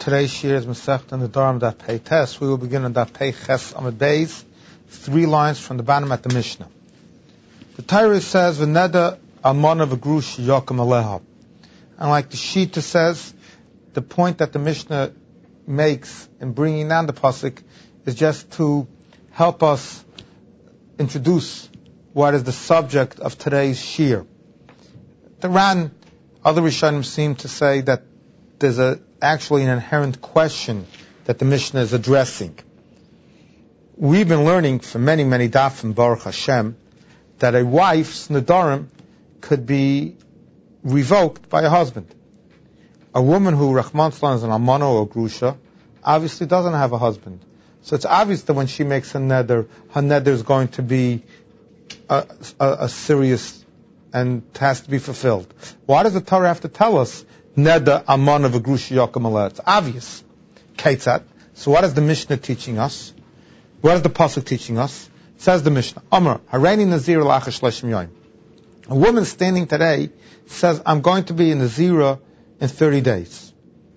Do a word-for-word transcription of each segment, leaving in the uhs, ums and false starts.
today's shir is Masechet Nedarim Daf Pei Tes. We will begin on Daf Pei Ches Amud Beis, three lines from the bottom at the Mishnah. The Torah says, "V'neder almana v'grush yakum aleha," and like the Shita says, the point that the Mishnah makes in bringing down the pasuk is just to help us introduce what is the subject of today's shir. The Ran, other Rishonim seem to say that there's a actually an inherent question that the Mishnah is addressing. We've been learning for many, many dafim, Baruch Hashem, that a wife's nedarim could be revoked by a husband. A woman who, Rahman Salan, is an almana or grusha, obviously doesn't have a husband. So it's obvious that when she makes a neder, her neder is going to be a, a, a serious and has to be fulfilled. Why does the Torah have to tell us neder almana v'grusha yakum aleha? It's obvious. Keitzat. So what is the Mishnah teaching us? What is the pasuk teaching us? It says the Mishnah, Amar, hareini nazir l'achar shleshim yom. A woman standing today says, I'm going to be a nazira in thirty days.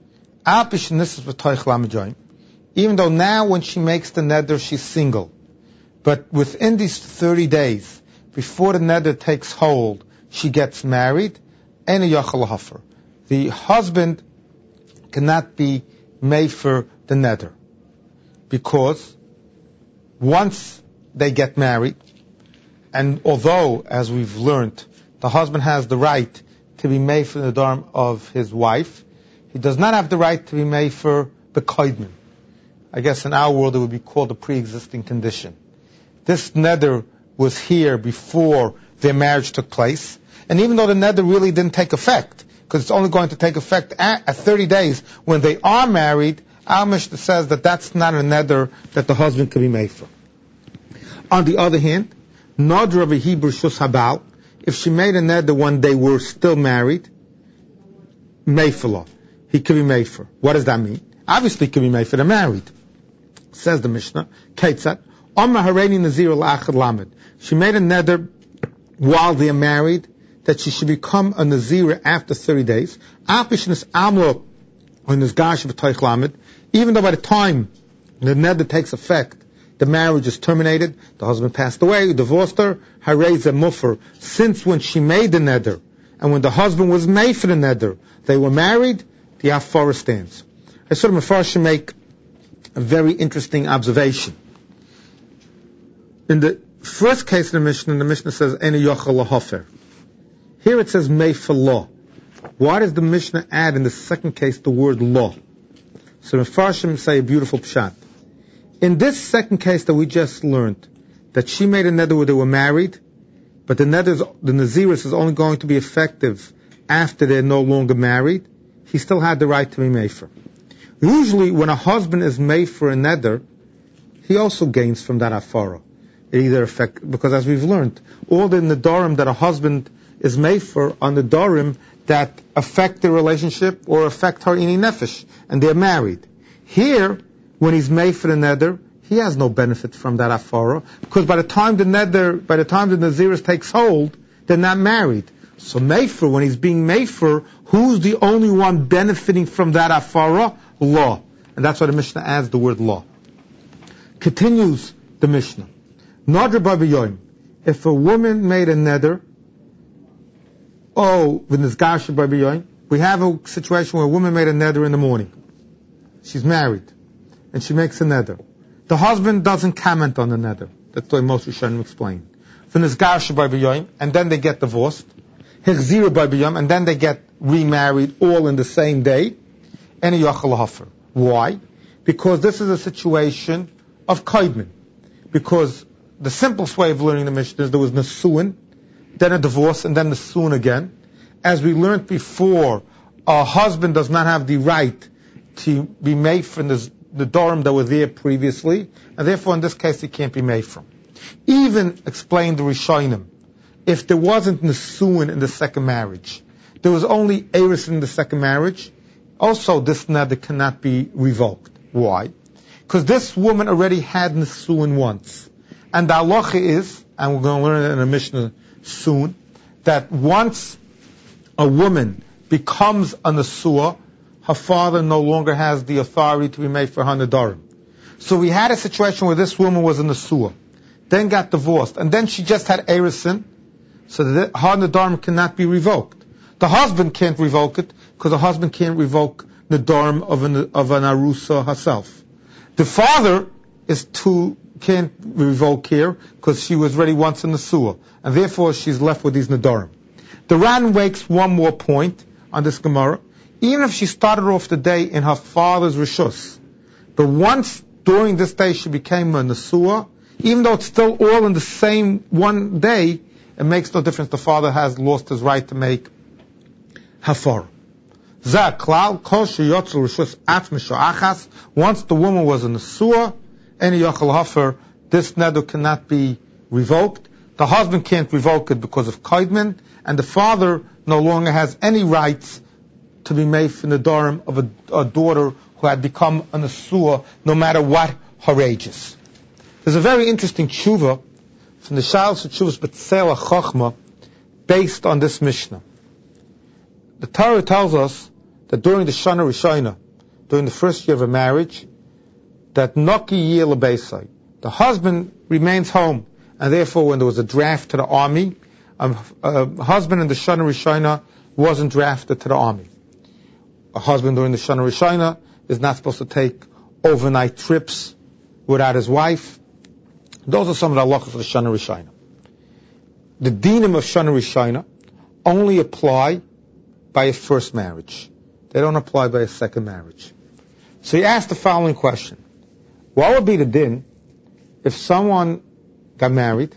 Even though now when she makes the neder, she's single. But within these thirty days, before the neder takes hold, she gets married, and a yachal hafer. The husband cannot be made for the neder. Because once they get married, and although, as we've learned, the husband has the right to be made for the nedarim of his wife, he does not have the right to be made for the koidman. I guess in our world it would be called a pre-existing condition. This neder was here before their marriage took place, and even though the neder really didn't take effect, because it's only going to take effect at, at thirty days when they are married, our Mishnah says that that's not a neder that the husband can be made for. On the other hand, Nadra v'Hibur Shus Habal, if she made a neder when they were still married, Mayfala, he could be made for. What does that mean? Obviously, he could be made for. They're married. Says the Mishnah, Keitzat, Amma Hareini Nazir L'Achad Lamed. She made a neder while they're married that she should become a nazira after thirty days. Apishnis Amlo on this Gash of Toich Lamed. Even though by the time the neder takes effect, the marriage is terminated, the husband passed away, divorced her, Harei Ze Mufar. Since when she made the neder, and when the husband was made for the neder, they were married, the Afara stands. I sort of Mefarshim make a very interesting observation. In the first case of the Mishnah, the Mishnah says, Eni Yochel Lahofer. Here it says, Mei for law. Why does the Mishnah add in the second case the word law? So Mefarshim say a beautiful pshat. In this second case that we just learned, that she made a neder where they were married, but the neder, the naziris is only going to be effective after they're no longer married, he still had the right to be made for. Usually when a husband is made for a neder, he also gains from that afara. It either affect, because as we've learned, all the nedarim that a husband is made for are nedarim that affect the relationship or affect her ini nefesh, and they're married. Here, when he's made for the neder, he has no benefit from that afara, because by the time the neder, by the time the naziris takes hold, they're not married. So mefer, when he's being mefer, who's the only one benefiting from that afara? Law. And that's why the Mishnah adds the word law. Continues the Mishnah. Nadra b'yoyim. If a woman made a neder, oh, v'nizgasha b'yoyim, we have a situation where a woman made a neder in the morning. She's married, and she makes a neder. The husband doesn't comment on the neder. That's the way most Rishonim explain. V'nizgasha b'yoyim, and then they get divorced. Hechzira b'yoyim, and then they get remarried all in the same day. And a yachal hafer. Why? Because this is a situation of koidman. Because the simplest way of learning the Mishnah is there was nesuin, then a divorce, and then nesuin again. As we learned before, a husband does not have the right to be made from the, the dorim that were there previously, and therefore in this case he can't be made from. Even explained the Rishonim, if there wasn't nesuin in the second marriage, there was only eris in the second marriage, also this neder cannot be revoked. Why? Because this woman already had nesuin once. And the halacha is, and we're going to learn it in a Mishnah soon, that once a woman becomes a nesua, her father no longer has the authority to be made for her nedarim. So we had a situation where this woman was in the sewer, then got divorced, and then she just had erisin, so that her nedarim cannot be revoked. The husband can't revoke it, because the husband can't revoke nedarim of an, of an arusa herself. The father is too, can't revoke here, because she was already once in the sewer, and therefore she's left with these nedarim. The Ran makes one more point on this Gemara. Even if she started off the day in her father's rishus, but once during this day she became a nesua, even though it's still all in the same one day, it makes no difference. The father has lost his right to make hafar. Once the woman was a nesua, any yachal hafar, this neder cannot be revoked. The husband can't revoke it because of kaidman, and the father no longer has any rights to be made for the nedarim of a, a daughter who had become a nesua, no matter what her age is. There's a very interesting tshuva from the Shalos Tshuvos B'Tzel HaChochma based on this Mishnah. The Torah tells us that during the Shana Rishona, during the first year of a marriage, that Noki Yeh L'Beisai, the husband remains home, and therefore when there was a draft to the army, a, a husband in the Shana Rishona wasn't drafted to the army. A husband during the Shana Rishona is not supposed to take overnight trips without his wife. Those are some of the halachos of the Shana Rishona. The dinim of Shana Rishona only apply by a first marriage. They don't apply by a second marriage. So he asked the following question. What would be the din if someone got married,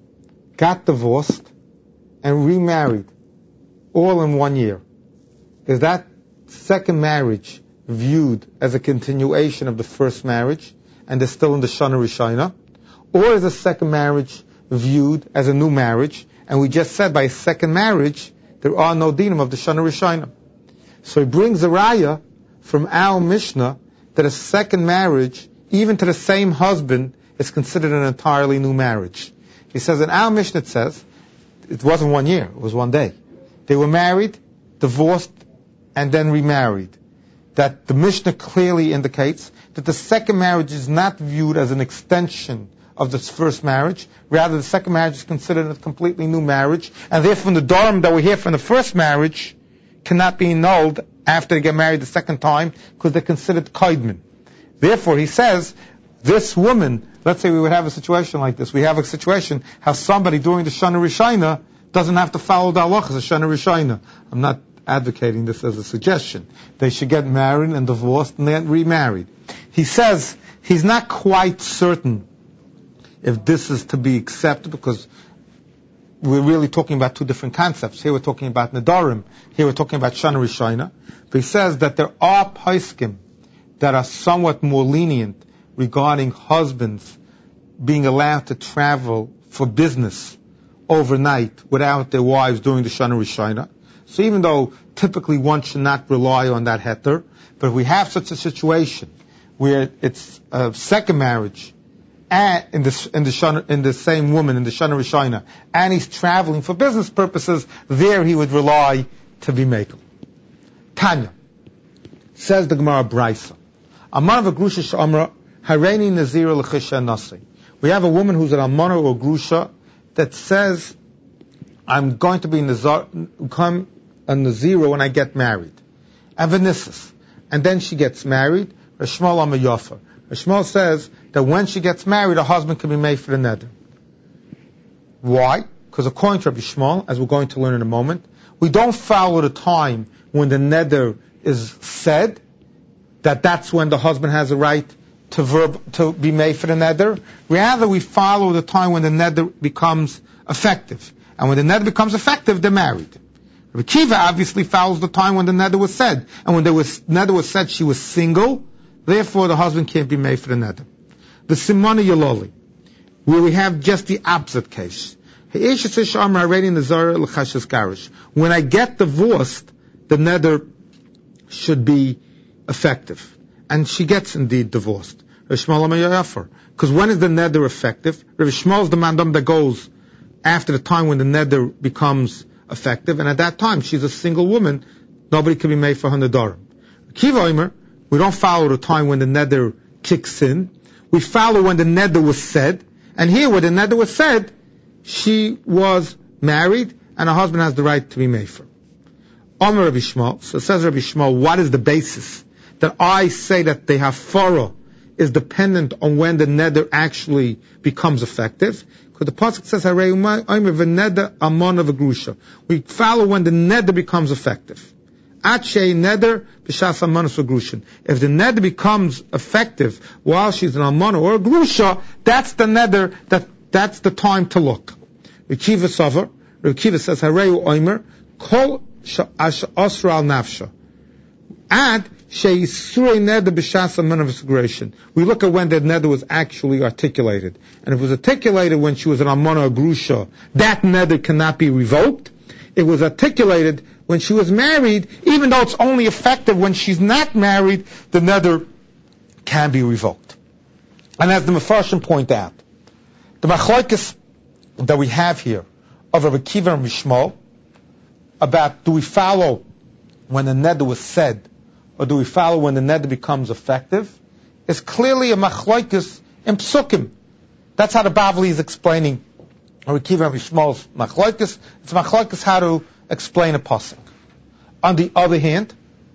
got divorced, and remarried all in one year? Is that second marriage viewed as a continuation of the first marriage, and they're still in the Shana Rishona? Or is the second marriage viewed as a new marriage, and we just said by a second marriage, there are no dinim of the Shana Rishona? So he brings a raya from our Mishnah that a second marriage, even to the same husband, is considered an entirely new marriage. He says in our Mishnah, it says, it wasn't one year, it was one day. They were married, divorced, and then remarried. That the Mishnah clearly indicates that the second marriage is not viewed as an extension of this first marriage. Rather, the second marriage is considered a completely new marriage, and therefore the dharm that we hear from the first marriage cannot be annulled after they get married the second time, because they're considered kaidman. Therefore, he says, this woman, let's say we would have a situation like this. We have a situation how somebody during the Shana Rishona doesn't have to follow the halachas of Shana Rishona. I'm not advocating this as a suggestion. They should get married and divorced and then remarried. He says he's not quite certain if this is to be accepted, because we're really talking about two different concepts. Here we're talking about nedarim. Here we're talking about Shana Rishona. But he says that there are poskim that are somewhat more lenient regarding husbands being allowed to travel for business overnight without their wives during the Shana Rishona. So even though typically one should not rely on that heter, but if we have such a situation where it's a second marriage and in the in the shana, in the same woman in the Shana Rishona, and he's traveling for business purposes, there he would rely to be makel. Tanya says the Gemara Braisa. Amar v'grusha she'amra hareini nazira l'chisha nasi. We have a woman who's an almana or grusha that says, I'm going to be nazar, come a nazira when I get married. Avanissus. And then she gets married. Rishmal Amar Yafa. Rishmal says that when she gets married, her husband can be made for the neder. Why? Because according to Rabbi Shmuel, as we're going to learn in a moment, we don't follow the time when the neder is said, that that's when the husband has a right to verb to be made for the neder. Rather, we follow the time when the neder becomes effective. And when the neder becomes effective, they're married. Rabbi Kiva obviously follows the time when the neder was said. And when the neder was said, she was single. Therefore, the husband can't be made for the neder. The Simona Yaloli, where we have just the opposite case. When I get divorced, the neder should be effective. And she gets indeed divorced. Because when is the neder effective? Rabbi Shmuel is the mandam that goes after the time when the neder becomes effective, and at that time she's a single woman, nobody can be made for her nedarim. Kiva Omer, we don't follow the time when the neder kicks in. We follow when the neder was said. And here, where the neder was said, she was married, and her husband has the right to be mefer. Omer Rabbi Shmuel, so says Rabbi Shmuel, what is the basis that I say that the hafara is dependent on when the neder actually becomes effective? Because the pasuk says, "Harei Omer v'neder amon of a grusha." We follow when the neder becomes effective. Atshei neder b'shas amonos v'grushin. If the neder becomes effective while she's an amona or a grusha, that's the neder, that that's the time to look. Rekiva Savar, Rekiva says, Harei Omer, kol asra al nafsha. And she'isrei neder b'shas amonos v'grushin. We look at when the neder was actually articulated. And if it was articulated when she was an amona or grusha, that neder cannot be revoked. It was articulated when she was married, even though it's only effective when she's not married, the neder can be revoked. And as the Mefarshim point out, the machlokes that we have here of Rabbi Kiva and Mishmol about do we follow when the neder was said or do we follow when the neder becomes effective is clearly a machlokes in psukim. That's how the Bavli is explaining Rabbi Kiva and Mishmol's machlokes. It's machlokes how to explain a pasuk. On the other hand,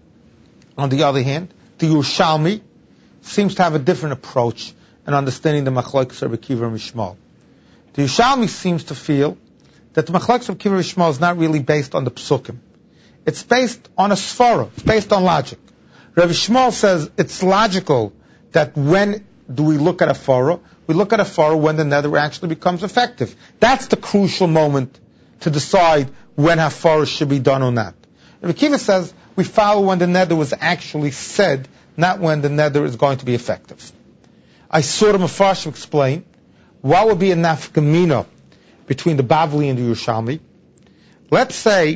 on the other hand, the Yerushalmi seems to have a different approach in understanding the machlokes of Rabbi Kiva and Mishmol. The Yerushalmi seems to feel that the machlokes of Kiva and Mishmol is not really based on the psukim. It's based on a svara. It's based on logic. Rabbi Shmuel says it's logical that when do we look at a farah? We look at a farah when the neder actually becomes effective. That's the crucial moment to decide when hafara should be done or not. Rabbi Kiva says we follow when the neder was actually said, not when the neder is going to be effective. I saw the Mefarshim explain what would be a nafkamina between the Bavli and the Yerushalmi. Let's say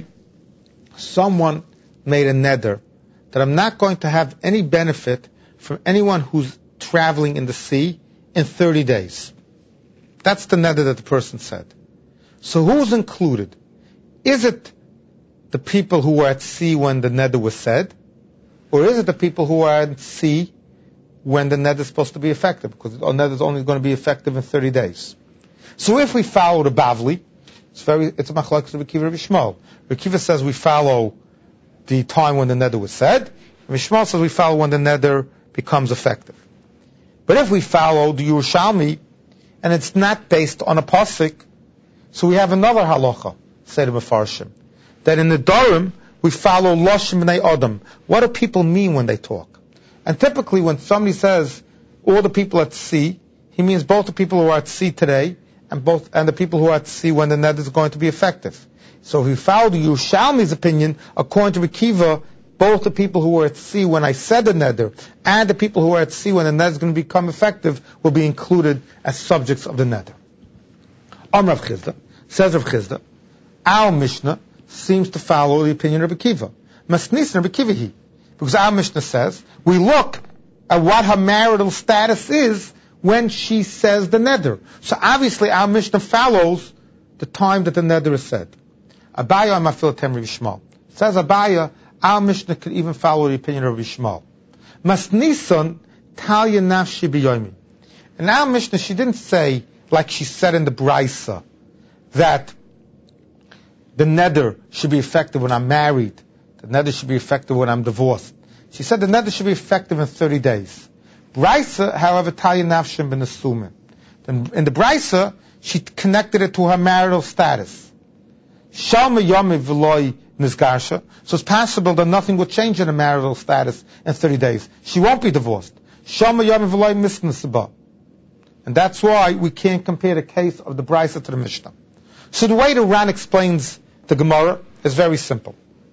someone made a neder that I'm not going to have any benefit from anyone who's traveling in the sea in thirty days. That's the neder that the person said. So who's included? Is it the people who were at sea when the neder was said? Or is it the people who are at sea when the neder is supposed to be effective? Because the neder is only going to be effective in thirty days. So if we follow the Bavli, it's very, it's a machlokes of Rekiva Rabbi Shmuel. Rekiva says we follow the time when the neder was said. Rabbi Shmuel says we follow when the neder becomes effective. But if we follow the Yerushalmi, and it's not based on a pasuk, so we have another halacha, say the Mefarshim, that in the Dorim, we follow Lashon B'nai Adam. What do people mean when they talk? And typically when somebody says, all the people at sea, he means both the people who are at sea today, and both and the people who are at sea when the neder is going to be effective. So if we follow the Yerushalmi's opinion, according to Rekiva, both the people who were at sea when I said the neder, and the people who are at sea when the neder is going to become effective, will be included as subjects of the neder. Amar Rav Chizda, says Rav Chizda, our Mishnah seems to follow the opinion of Rabbi Kiva. Masnis Rabbi Kiva he. Because our Mishnah says, we look at what her marital status is when she says the neder. So obviously our Mishnah follows the time that the neder is said. Abaya Mafil Tem Rabbi Shmuel. Says Abaya, our Mishnah could even follow the opinion of Rabbi Shmuel. Masnisan Talya Nafshi B'yomi. In our Mishnah, she didn't say, like she said in the Braisa, that the neder should be effective when I'm married. The neder should be effective when I'm divorced. She said the neder should be effective in thirty days. Braisa, however, Talya Nafshim ben Asumin. In the Braisa, she connected it to her marital status. Shalma Yomi V'loi Nizgarsha. So it's possible that nothing will change in her marital status in thirty days. She won't be divorced. Shalma Yomi V'loi Misnasaba. And that's why we can't compare the case of the Braisa to the Mishnah. So the way the Ran explains the Gemara is very simple.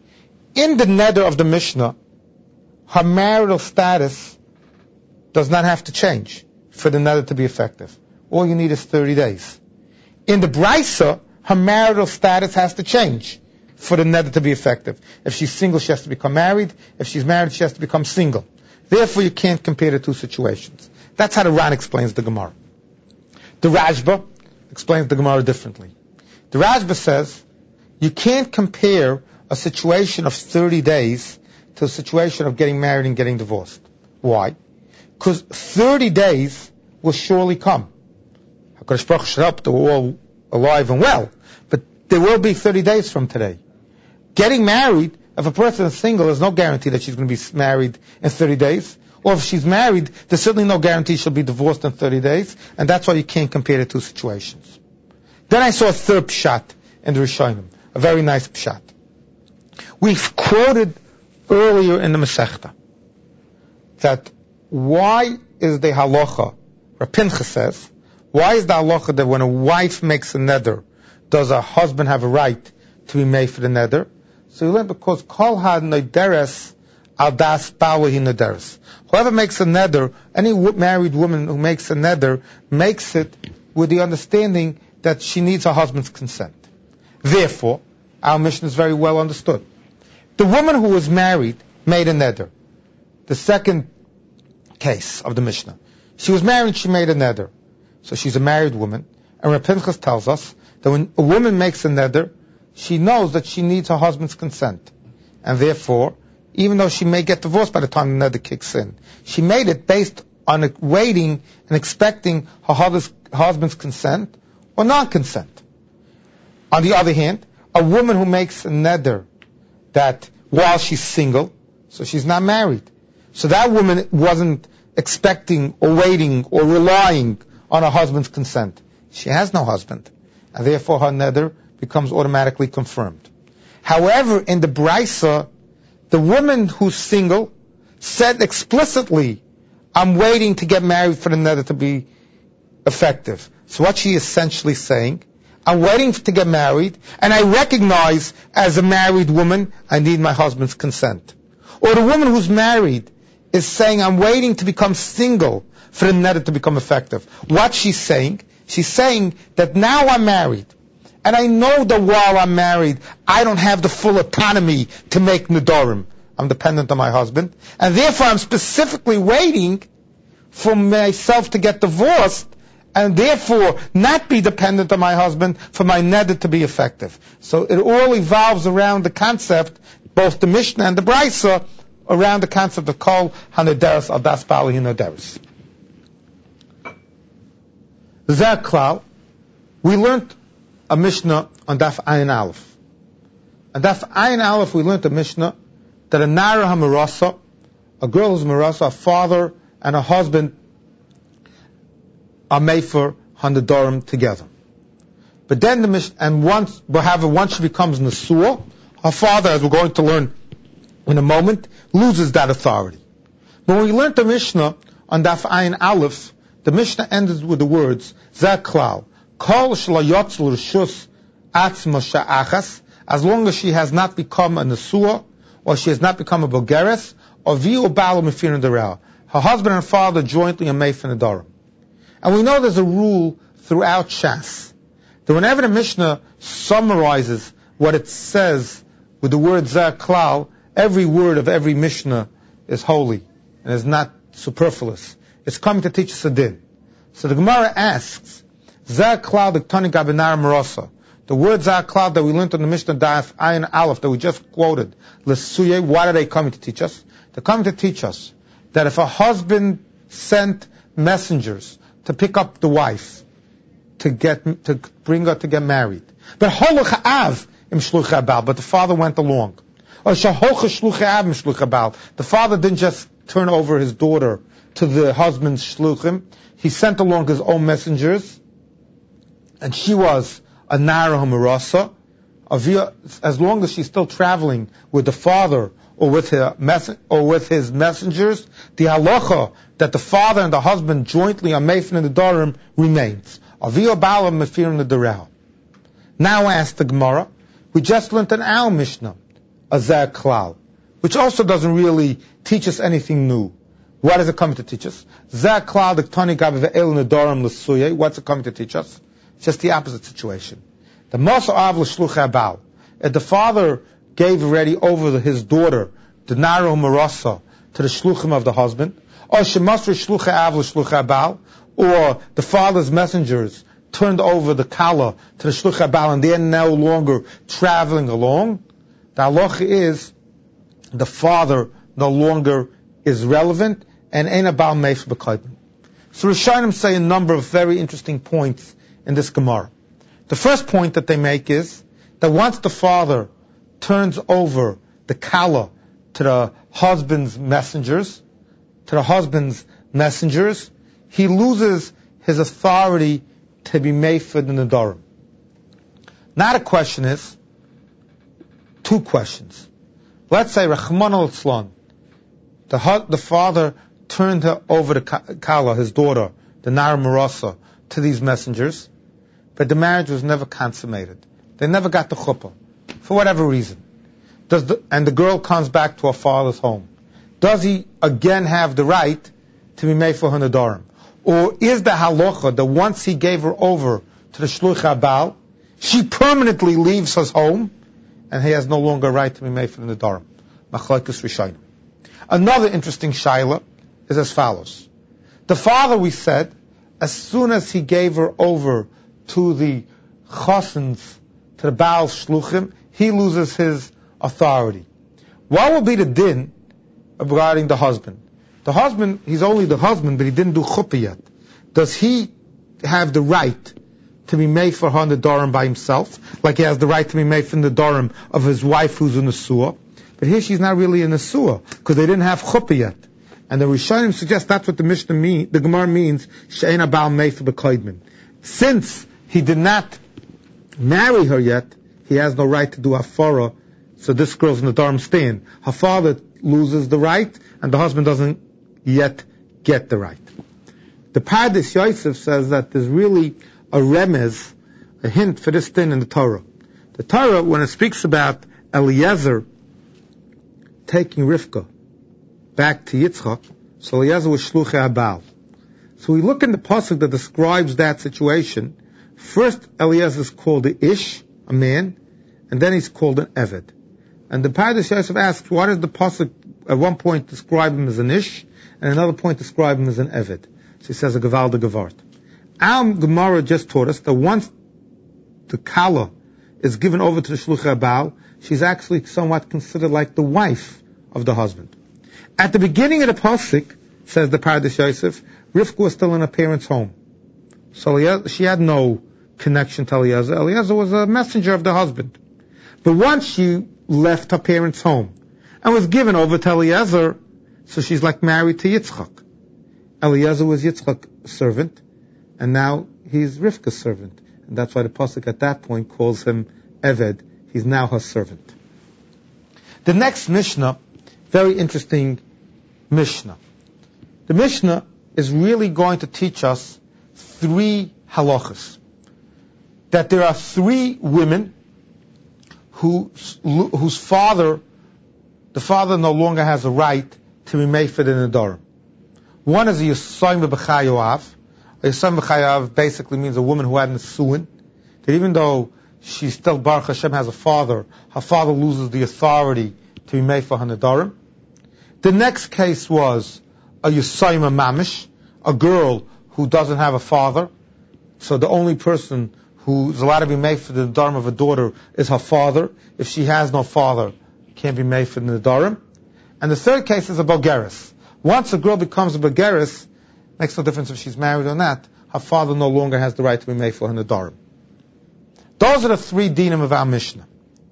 In the neder of the Mishnah, her marital status does not have to change for the neder to be effective. All you need is thirty days. In the Braisa, her marital status has to change for the neder to be effective. If she's single, she has to become married. If she's married, she has to become single. Therefore, you can't compare the two situations. That's how the Ran explains the Gemara. The Rashba explains the Gemara differently. The Rashba says, you can't compare a situation of thirty days to a situation of getting married and getting divorced. Why? Because thirty days will surely come. HaKadosh Baruch Hu should help that we're all alive and well, but there will be thirty days from today. Getting married, if a person is single, there's no guarantee that she's going to be married in thirty days. Or if she's married, there's certainly no guarantee she'll be divorced in thirty days, and that's why you can't compare the two situations. Then I saw a third pshat in the Rishonim, a very nice pshat. We've quoted earlier in the Masechta that why is the halacha, Rav Pinchas says, why is the halacha that when a wife makes a neder, does her husband have a right to be made for the neder? So you learn because kol ha nederes al das balahi nederes. Whoever makes a neder, any married woman who makes a neder, makes it with the understanding that she needs her husband's consent. Therefore, our mission is very well understood. The woman who was married made a neder. The second case of the Mishnah. She was married, she made a neder. So she's a married woman. And Rav Pinchas tells us that when a woman makes a neder, she knows that she needs her husband's consent. And therefore, even though she may get divorced by the time the neder kicks in, she made it based on waiting and expecting her husband's consent or non-consent. On the other hand, a woman who makes a neder that while she's single, so she's not married, so that woman wasn't expecting or waiting or relying on her husband's consent. She has no husband, and therefore her neder becomes automatically confirmed. However, in the Brisa, the woman who's single said explicitly, I'm waiting to get married for the neder to be effective. So what she is essentially saying, I'm waiting to get married, and I recognize as a married woman, I need my husband's consent. Or the woman who's married is saying, I'm waiting to become single for the neder to become effective. What she's saying, she's saying that now I'm married, and I know that while I'm married, I don't have the full autonomy to make nedarim. I'm dependent on my husband, and therefore I'm specifically waiting for myself to get divorced, and therefore not be dependent on my husband for my neder to be effective. So it all evolves around the concept, both the Mishnah and the Brisa, around the concept of kol hanederes al das balahi nederes. Zeh klal, we learned a Mishnah on Daf Ayin Aleph. On Daf Ayin Aleph we learned a Mishnah that a nara hamarasa, a girl who's marasa, a father and a husband are made for Hanadorim together. But then the Mishnah, and once, however, once she becomes Nesua, her father, as we're going to learn in a moment, loses that authority. But when we learned the Mishnah on Daf Ayin Aleph, the Mishnah ended with the words, Zeh klal, kol sh'layotzel reshus atzma sha'achas, as long as she has not become a Nesua, or she has not become a Bogeres, or viu ba'al mefirin derel. Her husband and father jointly are made for Nedarim. And we know there's a rule throughout Shas, that whenever the Mishnah summarizes what it says with the word Zeh klal, every word of every Mishnah is holy and is not superfluous. It's coming to teach us a din. So the Gemara asks, Zeh klal d'ktani gabenar marasa. The word Zeh klal that we learned on the Mishnah Daf Ayin Aleph that we just quoted, L'suye, why are they coming to teach us? They're coming to teach us that if a husband sent messengers to pick up the wife, to get to bring her to get married, but holuch im shluchei bal, but the father went along, or shahocha shluchei im shluchei bal, the father didn't just turn over his daughter to the husband's shluchim, he sent along his own messengers, and she was a nara hamarasa, as long as she's still traveling with the father or with her mess- or with his messengers, the halacha that the father and the husband jointly are meifin in the darim remains. Avio ba'alam mefirin the derel. Now ask the Gemara, we just learned an our Mishnah, a Zeh klal, which also doesn't really teach us anything new. What is it coming to teach us? Zeh klal d'ktani gabe ve'el nedarim l'suye. What's it coming to teach us? It's just the opposite situation. The Masa av l'shluchei bal. If the father gave already over his daughter, the Naro Marasa, to the shluchim of the husband, or Shemasri Shluchei Av l'Shluchei Bal, or the father's messengers turned over the Kala to the Shluchei Bal, and they're no longer traveling along, the halacha is the father no longer is relevant, and ein abal meif b'koydem. So Rishonim say a number of very interesting points in this Gemara. The first point that they make is that once the father turns over the kala to the husband's messengers, to the husband's messengers, he loses his authority to be meifed in the Nedarim. Now the question is, two questions. Let's say Rachmana litzlan, the the father turned her over to Kala, his daughter, the Nara Marasa, to these messengers, but the marriage was never consummated. They never got the chuppah, for whatever reason. Does the, and the girl comes back to her father's home. Does he again have the right to be made for her Nedarim? Or is the halacha that once he gave her over to the Shluch HaBaal, she permanently leaves his home, and he has no longer a right to be made for the Nedarim? Machlokes Rishonim. Another interesting shaila is as follows. The father, we said, as soon as he gave her over to the chasans, to the Baal Shluchim, he loses his authority. What will be the din regarding the husband? The husband, he's only the husband, but he didn't do chuppah yet. Does he have the right to be made for her Nedarim by himself, like he has the right to be made for the Nedarim of his wife who's in the Nesua? But here she's not really in the Nesua, because they didn't have chuppah yet. And the Rishonim suggest that's what the Mishnah mean, the Gemara means, she'ein abal meif b'koydmin. Since he did not marry her yet, he has no right to do hafara, so this girl's Nedarim stand. Her father loses the right, and the husband doesn't yet get the right. The Pardes Yosef says that there's really a remez, a hint for this thing in the Torah. The Torah, when it speaks about Eliezer taking Rivka back to Yitzchak, so Eliezer was Shluchei HaBaal. So we look in the pasuk that describes that situation. First, Eliezer is called the Ish, a man, and then he's called an Eved. And the Pardes Yosef asks, why does the pasuk at one point describe him as an Ish, and another point describe him as an Eved? So he says a Gevalda Gevart. Our Gemara just taught us that once the Kala is given over to the Shluchei HaBaal, she's actually somewhat considered like the wife of the husband. At the beginning of the pasuk, says the Pardes Yosef, Rivka was still in her parents' home. So she had no connection to Eliezer. Eliezer was a messenger of the husband. But once she left her parents' home and was given over to Eliezer, so she's like married to Yitzchak. Eliezer was Yitzchak's servant, and now he's Rivka's servant. And that's why the pasuk at that point calls him Eved. He's now her servant. The next Mishnah, very interesting Mishnah. The Mishnah is really going to teach us three halachas. That there are three women who, whose father, the father no longer has a right to be made for the Nedarim. One is a Yisayim B'chayoav. A Yisayim B'chayoav basically means a woman who had an Nesuin. That even though she still, Baruch Hashem, has a father, her father loses the authority to be made for her Nedarim. The next case was a Yisayim Mamish, a girl who doesn't have a father. So the only person who's allowed to be made for the Nedarim of a daughter is her father. If she has no father, can't be made for the Nedarim. And the third case is a Bogeris. Once a girl becomes a Bogeris, makes no difference if she's married or not, her father no longer has the right to be made for her Nedarim. Those are the three dinim of our Mishnah.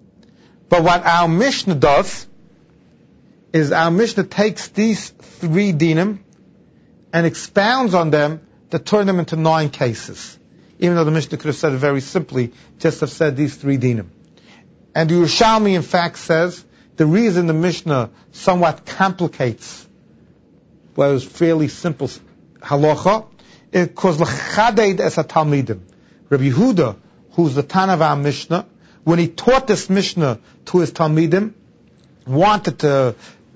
But what our Mishnah does is our Mishnah takes these three dinim and expounds on them to turn them into nine cases. Even though the Mishnah could have said it very simply, just have said these three dinim. And the Yerushalmi, in fact, says the reason the Mishnah somewhat complicates what was fairly simple halacha is because l'chadeid es ha-talmidim. Rabbi Yehuda, who's the Tana of our Mishnah, when he taught this Mishnah to his talmidim, wanted to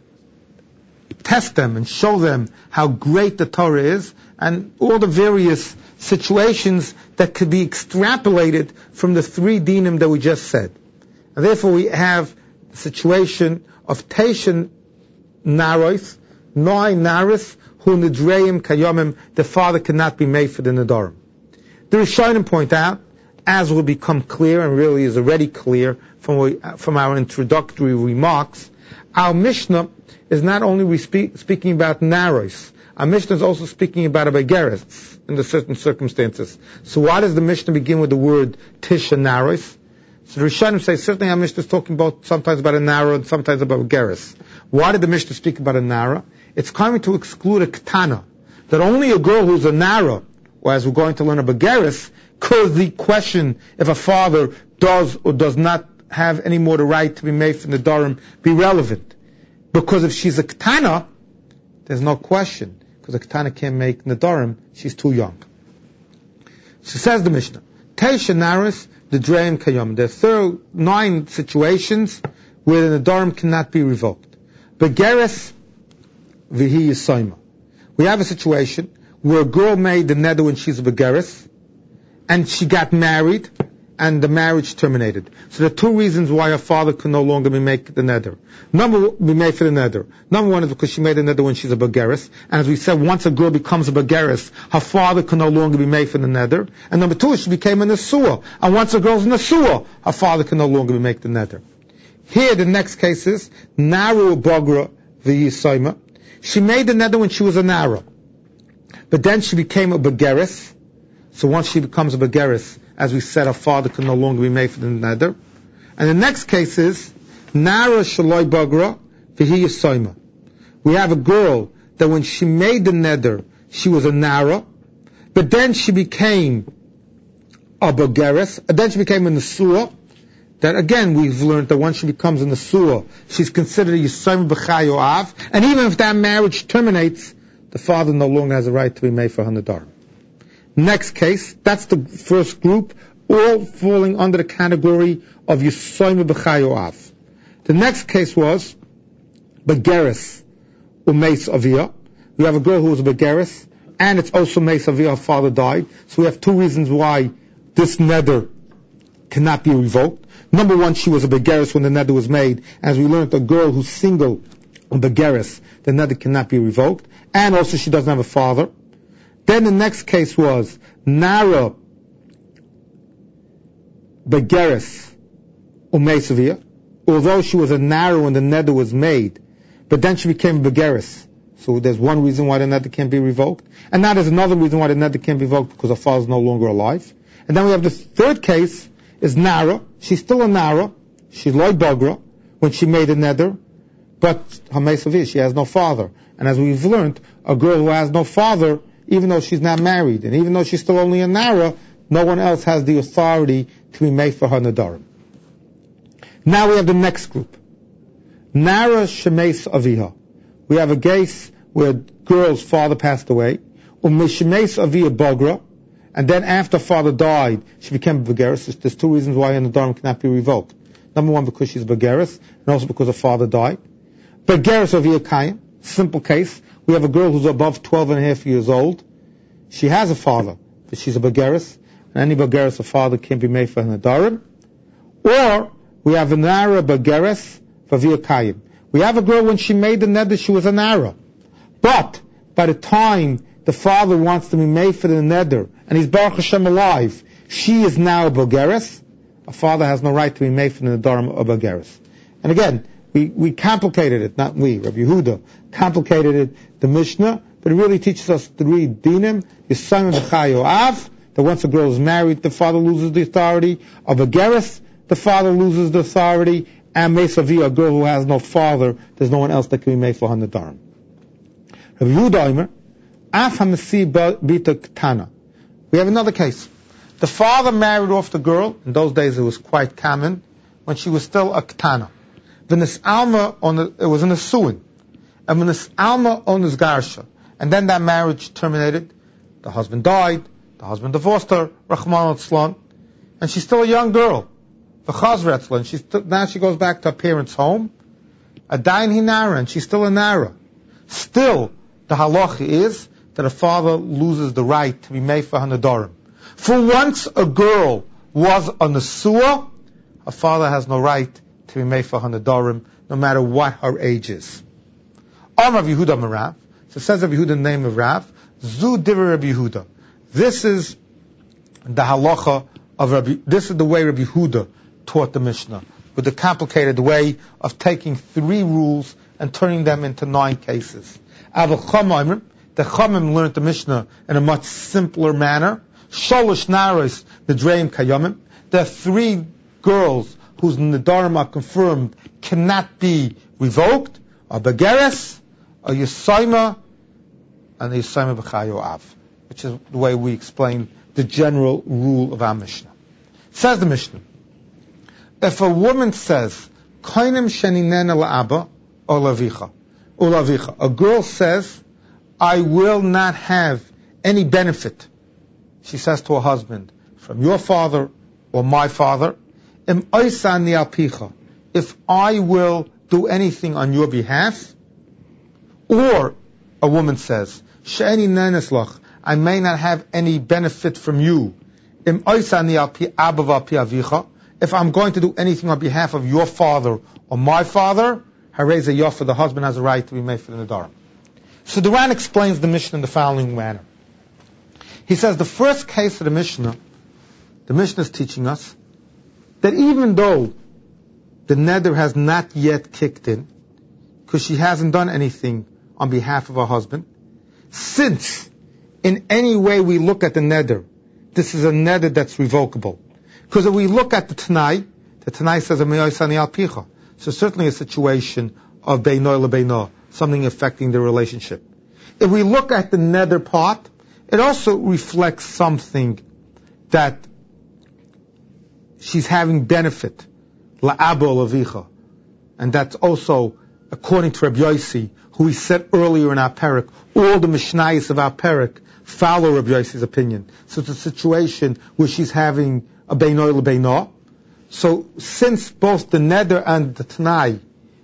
test them and show them how great the Torah is and all the various situations that could be extrapolated from the three dinim that we just said. And therefore we have the situation of Teishin Narois, nine Naris, who Nidreim Kayomim, the father cannot be made for the Nedarim. The Rishonim point out, as will become clear and really is already clear from, we, from our introductory remarks, our Mishnah is not only we speak, speaking about naros. Our Mishnah is also speaking about a begeres in the certain circumstances. So why does the Mishnah begin with the word tisha naros? So the Rishonim say certainly our Mishnah is talking about sometimes about a nara and sometimes about a begeres. Why did the Mishnah speak about a nara? It's coming to exclude a ketana, that only a girl who's a nara, or as we're going to learn a begeres, could the question if a father does or does not have any more the right to be made from the darim be relevant. Because if she's a ketana, there's no question, because a ketana can't make nedarim, she's too young. So says the Mishnah, Teisha naris the dreim kayom. There are nine situations where the nedarim cannot be revoked. Begeres v'hi yisoima. We have a situation where a girl made the neder when she's a begeres, and she got married, and the marriage terminated. So there are two reasons why her father can no longer be make the neder. Number be made for the neder. Number one is because she made the neder when she's a begeres, and as we said, once a girl becomes a begeres, her father can no longer be made for the neder. And number two is she became a nesua, and once a girl's a nesua, her father can no longer be make the neder. Here, the next case is naru bagra v'yisoima. She made the neder when she was a nara, but then she became a begeres. So once she becomes a begeres, as we said, her father can no longer be made for the neder. And the next case is nara shaloi bagra v'hi yisoima. We have a girl that when she made the neder, she was a nara, but then she became a begeres, and then she became a nesua. That again, we've learned that once she becomes a nesua, she's considered a yisoima b'chayo av, and even if that marriage terminates, the father no longer has a right to be made for her nedarim. Next case, that's the first group, all falling under the category of yisoima b'chayo av. The next case was begeres umeis avia. We have a girl who was a begeres, and it's also meis avia, her father died. So we have two reasons why this neder cannot be revoked. Number one, she was a begeres when the neder was made. As we learned, a girl who's single, a begeres, the neder cannot be revoked. And also she doesn't have a father. Then the next case was nara begeres umeisavia. Although she was a nara when the neder was made, but then she became a begeres. So there's one reason why the neder can't be revoked. And now there's another reason why the neder can't be revoked, because her father is no longer alive. And then we have the third case, is nara. She's still a nara. She's loy bagra when she made a neder, but her meisavia, she has no father. And as we've learned, a girl who has no father, even though she's not married, and even though she's still only a nara, no one else has the authority to be made for her nedarim. Now we have the next group. Nara shemeis aviha. We have a case where a girl's father passed away, u'mishemeis avia bagra, and then after father died, she became a begeres. There's two reasons why her nedarim cannot be revoked. Number one, because she's a begeres, and also because her father died. Begeres avia kayim. Simple case. We have a girl who's above twelve and a half years old. She has a father, but she's a begeres, and any begeres, a father can't be made for her nedarim. Or we have a nara begeres v'avia kayim. We have a girl when she made the neder, she was a nara, but by the time the father wants to be made for the neder, and he's Baruch Hashem alive, she is now a begeres. A father has no right to be made for the nedarim of a begeres. And again, we, we complicated it, not we, Rabbi Yehuda complicated it, the Mishnah, but it really teaches us three dinim, yisoima b'chayo av, that once a girl is married, the father loses the authority. Of a begeres, the father loses the authority. And meis avia, a girl who has no father, there's no one else that can be made for her nedarim. Rabbi Yehuda Omer, af hamasi bita ketana. We have another case. The father married off the girl. In those days it was quite common, when she was still a ketana. V'nis alma on the, it was in a suin. And v'nis alma on his garsha. And then that marriage terminated. The husband died. The husband divorced her. Rachman Litzlan. And she's still a young girl. V'chazra Litzlan. She's st- now she goes back to her parents' home. Adayin hinara. And she's still a nara. Still, the halacha is that a father loses the right to be made for her nedarim. For once a girl was a nesua, a father has no right to be made for her nedarim, no matter what her age is. Amar Rav Yehuda Marav. So it says Rav Yehuda, the name of Rav. Zu divrei Rav Yehuda. This is the halacha of Rabbi. This is the way Rabbi Yehuda taught the Mishnah. with the complicated way of taking three rules and turning them into nine cases. Aval Chomim, the Chomim learned the Mishnah in a much simpler manner. Sholosh Naros, the Dreim Kayomim. There are three girls whose Nedarim are confirmed cannot be revoked. A Begeres, a Yisayma, and a Yisayma B'chayo Av, which is the way we explain the general rule of our Mishnah. Says the Mishnah, if a woman says, Koinim sheninena la'aba or lavicha, or lavicha, a girl says, I will not have any benefit, she says to her husband, from your father or my father, im oisan ni alpicha, if I will do anything on your behalf, or a woman says, she'eni neneslach, I may not have any benefit from you, im oisan ni alpi abba v'alpi avicha, if I'm going to do anything on behalf of your father or my father, harei yafa, the husband has a right to be made for the nedarim. So the Ran explains the Mishnah in the following manner. He says the first case of the Mishnah, the Mishnah is teaching us that even though the neder has not yet kicked in, because she hasn't done anything on behalf of her husband, since in any way we look at the neder, this is a neder that's revocable. Because if we look at the Tanai, the Tanai says, so certainly a situation of beinoi lebeinah, something affecting the relationship. If we look at the nether part, it also reflects something that she's having benefit, la'abo lavicha, and that's also according to Rabbi Yossi, who we said earlier in our parak, all the Mishnayos of our parak follow Rabbi Yossi's opinion. So it's a situation where she's having a beinoi lebeinah. So since both the neder and the Tanai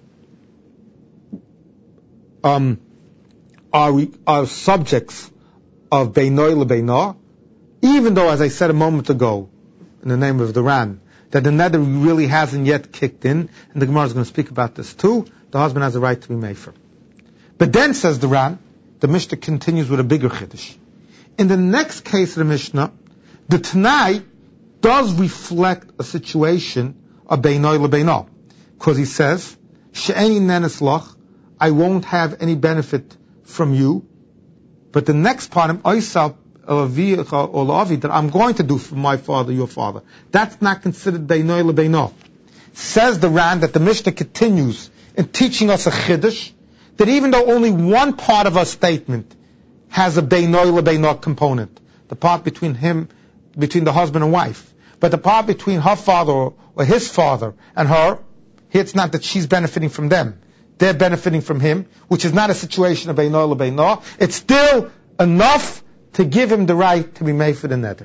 um, are, are subjects of beinoi lebeinah, even though, as I said a moment ago, in the name of the Ran, that the neder really hasn't yet kicked in, and the Gemara is going to speak about this too, the husband has a right to be mefer. But then, says the Ran, the Mishnah continues with a bigger chiddush. In the next case of the Mishnah, the Tanai does reflect a situation of beinoi lebeinah, because he says, she'eni neneslach, I won't have any benefit from you, but the next part, oisal olavi, that I'm going to do for my father, your father, that's not considered beinoi lebeinah. Says the Ran that the Mishnah continues in teaching us a chiddush, that even though only one part of our statement has a beinoi lebeinah component, the part between him, between the husband and wife, but the part between her father or, or his father and her, here it's not that she's benefiting from them. They're benefiting from him, which is not a situation of beinoi lebeinah. It's still enough to give him the right to be made for the neder.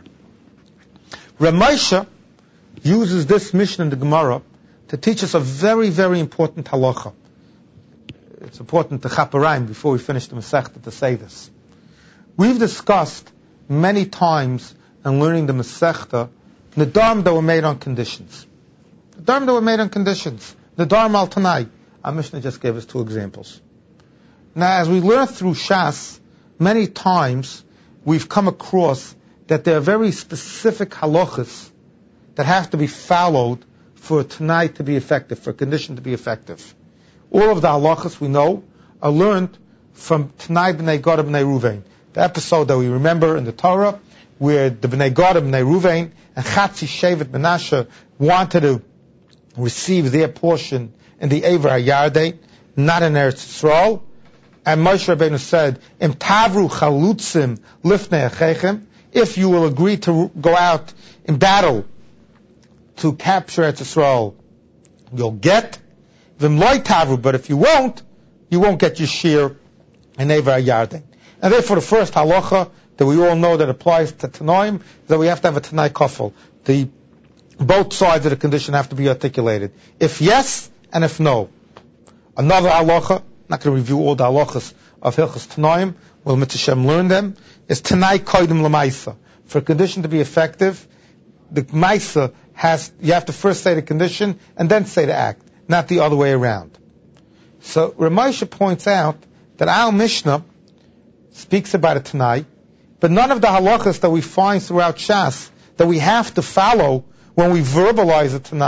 Ramosha uses this Mishnah in the Gemara to teach us a very, very important halacha. It's important to chaparayim before we finish the Masechta to say this. We've discussed many times in learning the Masechta nedarim that were made on conditions. Nedarim that were made on conditions. Nedarim al Tanai. Our Mishnah just gave us two examples. Now, as we learn through Shas, many times we've come across that there are very specific halachas that have to be followed for a Tanai to be effective, for a condition to be effective. All of the halachas we know are learned from Tanai b'nei Gad b'nei Ruvain, the episode that we remember in the Torah, where the b'nei Gad b'nei Ruvain and Chatzi Shevet Menashe wanted to receive their portion in the Ever HaYarden, not in Eretz Yisrael. And Moshe Rabbeinu said, Im tavru chalutzim lifnei achechem, if you will agree to go out in battle to capture Eretz Yisrael, you'll get. Vim loy tavru, but if you won't, you won't get your share in Ever HaYarden. And therefore the first halacha that we all know that applies to Tanoim, that we have to have a Tanai kafel. The both sides of the condition have to be articulated. If yes, and if no. Another halacha, not going to review all the halachas of Hilchas Tanoim, we'll mitzvah learn them, is Tanai koidim l'maisa. For a condition to be effective, the maisa has, you have to first say the condition, and then say the act, not the other way around. So Ramosha points out that our Mishnah speaks about a Tanai, but none of the halachas that we find throughout Shas that we have to follow when we verbalize a Tanai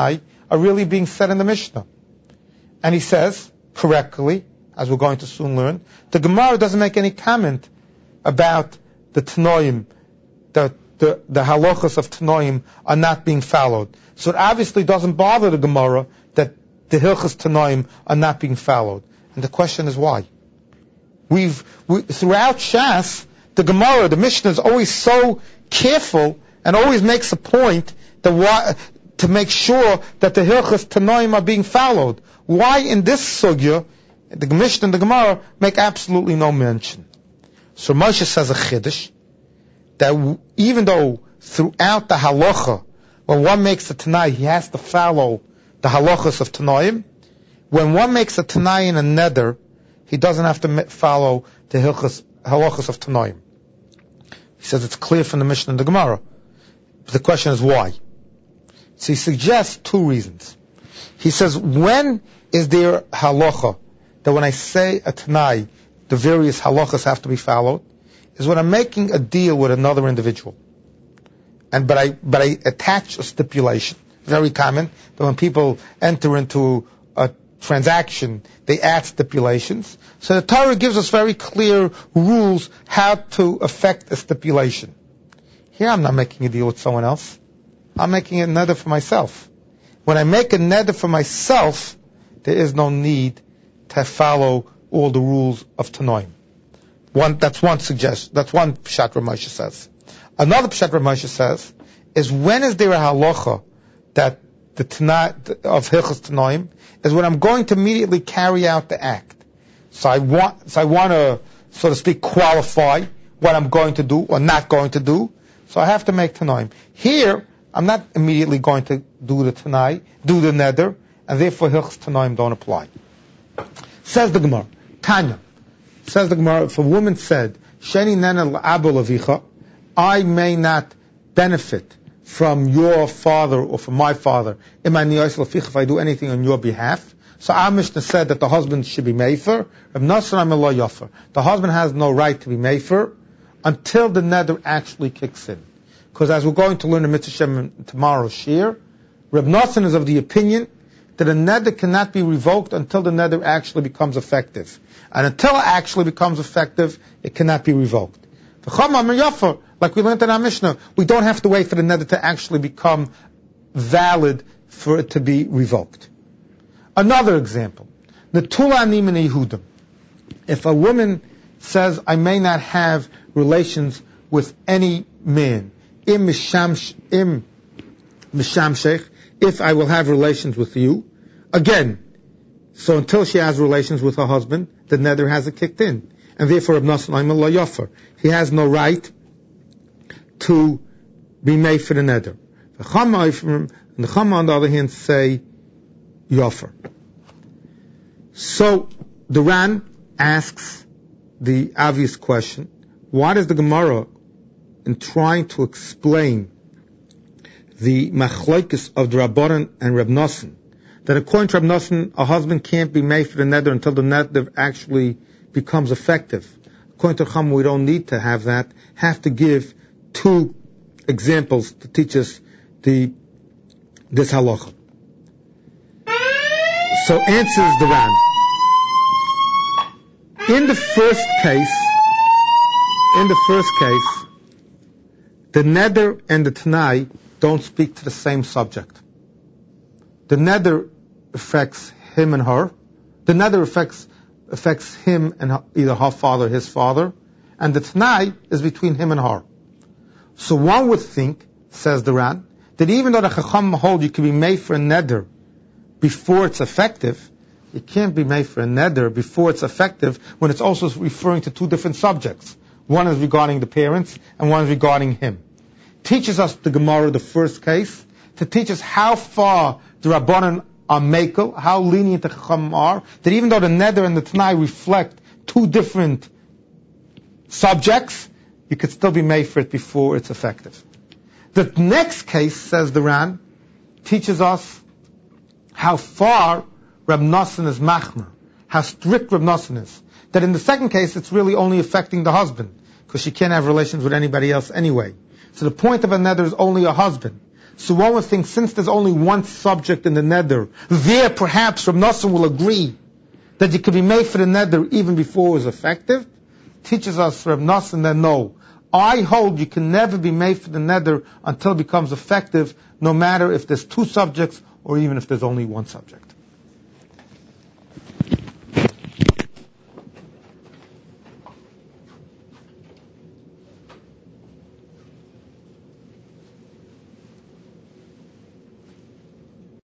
are really being said in the Mishnah. And he says, correctly, as we're going to soon learn, the Gemara doesn't make any comment about the Tanoim, the, the, the halachas of Tanoim are not being followed. So it obviously doesn't bother the Gemara that the Hilchas Tanoim are not being followed. And the question is why? We've, we, throughout Shas, the Gemara, the Mishnah is always so careful and always makes a point that why, to make sure that the Hilchas Tanoim are being followed. Why in this sugya, the Mishnah and the Gemara make absolutely no mention? So Moshe says a chiddush, that w- even though throughout the halacha, when one makes a Tanai, he has to follow the halachas of Tanoim. When one makes a Tanai in a neder, he doesn't have to follow the hilchas, halachas of Tanoim. He says it's clear from the Mishnah and the Gemara. But the question is why? So he suggests two reasons. He says, when is there halacha that when I say a Tanai, the various halachas have to be followed? Is when I'm making a deal with another individual. And but I but I attach a stipulation. Very common that when people enter into a transaction, they add stipulations. So the Torah gives us very clear rules how to affect a stipulation. Here I'm not making a deal with someone else. I'm making a neder for myself. When I make a neder for myself, there is no need to follow all the rules of Tanoim. One, that's one suggestion. That's one Pshat Rav Moshe says. Another Pshat Rav Moshe says is when is there a halacha that the Tanai of Hilchos Tanoim is when I'm going to immediately carry out the act. So I want, so I want to, so to speak, qualify what I'm going to do or not going to do. So I have to make Tanoim. Here, I'm not immediately going to do the Tanai, do the neder, and therefore Hilchos Tanoim don't apply. Says the Gemara, Tanya. Says the Gemara, if a woman said, Sheni nena l'abo lavicha, I may not benefit from your father or from my father, if I do anything on your behalf. So our Mishnah said that the husband should be meifer. The husband has no right to be meifer until the neder actually kicks in. Because as we're going to learn in Mitzvah Shem tomorrow's shir, Reb Nosson is of the opinion that a neder cannot be revoked until the neder actually becomes effective. And until it actually becomes effective, it cannot be revoked. Like we learned in our Mishnah, we don't have to wait for the neder to actually become valid for it to be revoked. Another example, Netula ani min Yehudim. If a woman says, I may not have relations with any man, im mishamshech, if I will have relations with you, again, so until she has relations with her husband, the neder hasn't kicked in. And therefore, Reb Nosson lo yofer. He has no right to be made for the neder. The Chama, and the Chama on the other hand say yofer. So the Ran asks the obvious question: why does the Gemara, in trying to explain the machlokes of the Rabbanan and Reb Nosson, that according to Reb Nosson, a husband can't be made for the neder until the neder actually becomes effective. According to Chama, we don't need to have that. Have to give two examples to teach us the this halacha. So answers the Ran. In the first case, in the first case, the neder and the Tanai don't speak to the same subject. The neder affects him and her. The neder affects affects him and her, either her father or his father, and the Tanai is between him and her. So one would think, says the Ran, that even though the Chacham hold you can be made for a neder before it's effective, you can't be made for a neder before it's effective when it's also referring to two different subjects. One is regarding the parents and one is regarding him. Teaches us the Gemara, the first case, to teach us how far the Rabbanan are makel, how lenient the Chacham are, that even though the neder and the Tanai reflect two different subjects, you could still be made for it before it's effective. The next case, says the Ran, teaches us how far Reb Nosson is machmer, how strict Reb Nosson is. That in the second case, it's really only affecting the husband, because she can't have relations with anybody else anyway. So the point of a neder is only a husband. So one would think, since there's only one subject in the neder, there perhaps Reb Nosson will agree that you could be made for the neder even before it was effective. Teaches us Reb Nosson that no, I hold you can never be made for the neder until it becomes effective, no matter if there's two subjects or even if there's only one subject.